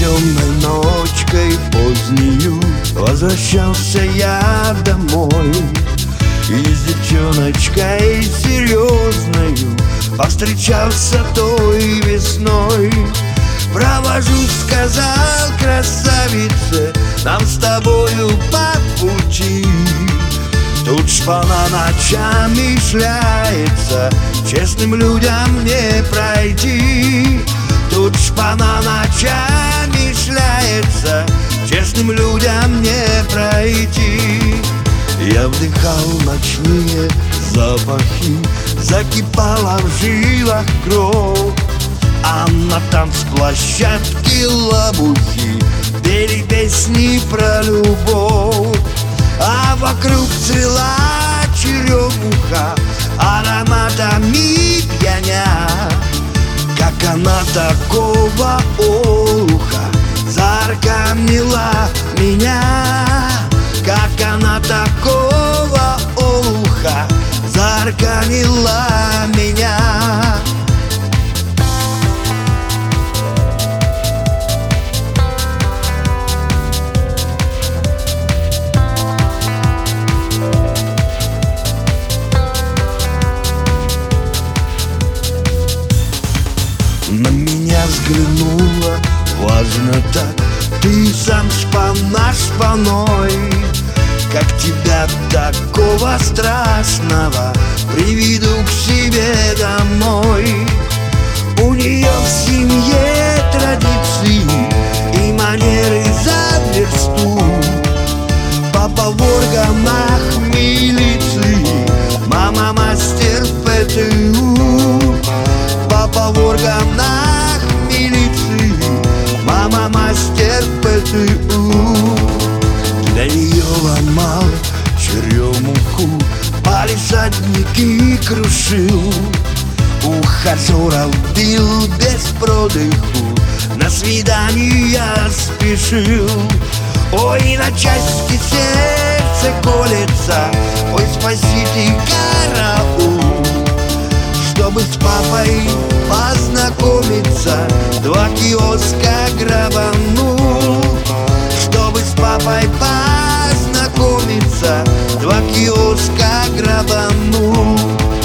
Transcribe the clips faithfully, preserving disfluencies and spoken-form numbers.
темной ночкой позднею возвращался я домой, и с девчоночкой серьезною повстречался той весной. Провожу, сказал красавице, нам с тобою по пути. Тут шпана ночами шляется, честным людям не пройти. Тут шпана ночами шляется, честным людям не пройти. Я вдыхал ночные запахи, закипала в жилах кровь, а на танцплощадке лопухи пели песни про любовь. А вокруг цвела черемуха ароматами пьяня. Как она такого олуха заркамила меня, как она такого олуха заркамила меня. На меня взглянула важно так, ты сам шпана шпаной. Как тебя такого страшного приведу к себе домой? У нее в семье традиции и манеры за версту. Папа в органах милиции, мама мастер в ПТУ. Папа в органах милиции, мама мастер в ПТУ. Для нее ломал черемуху, палисадники крушил, ухажеров бил без продыху, на свидания спешил. Ой, на части сердце колется, ой, спасите караул. Чтобы с папой познакомиться, два киоска грабанул. Чтобы с папой познакомиться, два киоска грабанул.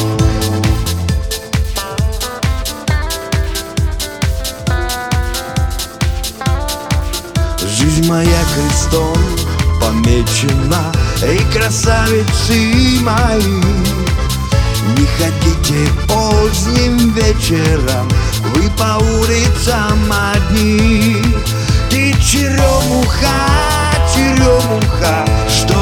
Жизнь моя крестом помечена, эй, красавицы мои. Не ходите поздним вечером вы по улицам одни. Ты черемуха, черемуха, что